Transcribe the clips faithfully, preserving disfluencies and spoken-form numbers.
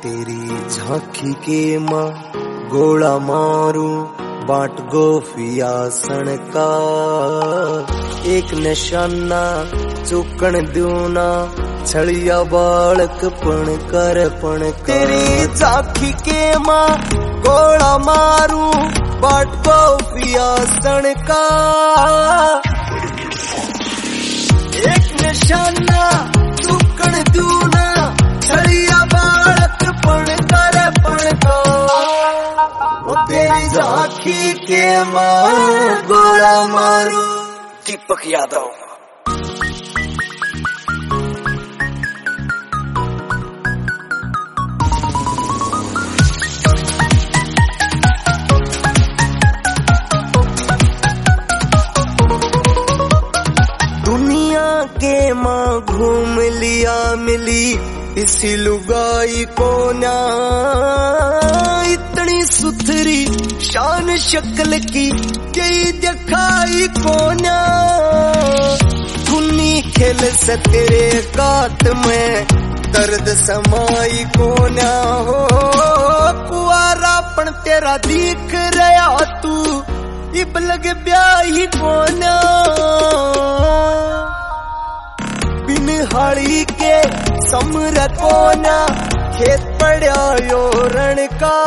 तेरी झांकी के माँ गोला मारू बाट गोफिया सणका एक निशाना चुकन दूना छड़िया बालक पण कर पण तेरी झांकी के माँ गोला मारू बाट गोफिया सणका एक निशाना चुकन दूना छड़िया बालक पण कर पण का तेरी झांकी के माँ गोला मारू। दीपक यादव। दुनिया के माँ घूम लिया मिली इसी लुगाई को ना इतनी सुथरी शान शक्ल की कई दिखाई को ना खूनी खेल से तेरे काट में दर्द समाई को ना हो कुआरापन तेरा दिख रहा तू इब लग ब्याही को ना बिन हाड़ी के समर कोना खेत पड़ा यो रण का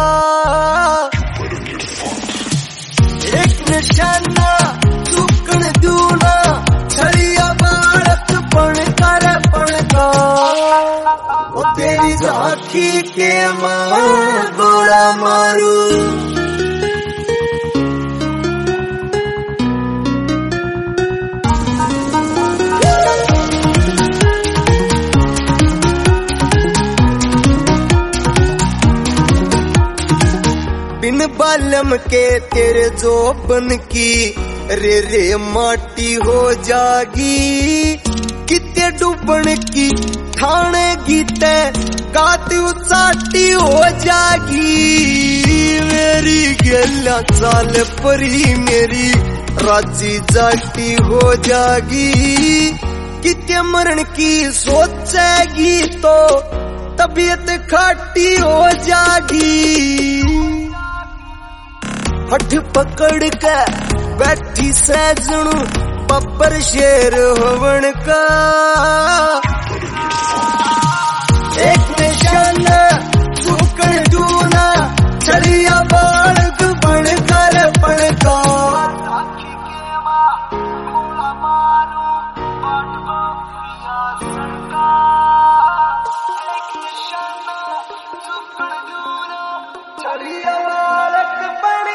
एक निशाना चुकन दूना छड़िया बालक पण कर पण का वो तेरी झांकी के माँ गोला मारू। बिन बालम के तेरे जोबन की रे रे माटी हो जागी किते डूबन की ठाणे गीते गाती उचाटी हो जागी मेरी गला चाल परी मेरी राजी जाटी हो जागी किते मरण की सोचेगी तो तबीयत खाटी हो जागी हठ पकड़ के बैठी सैजणू बब्बर शेर होवन का एक निशाना चुकन दूना छड़िया बालक बन कर पण का छड़िया बालक बन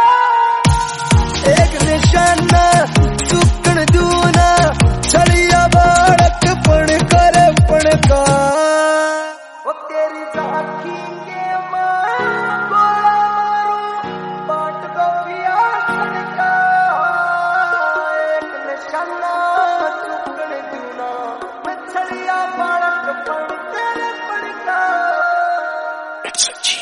एक निशाना चुकन दूना छड़िया बालक पण कर पण का वो तेरी झांकी के माँ गोला मारू बाट गोफिया सणका एक निशाना चुकन दूना छड़िया बालक पण कर पण का।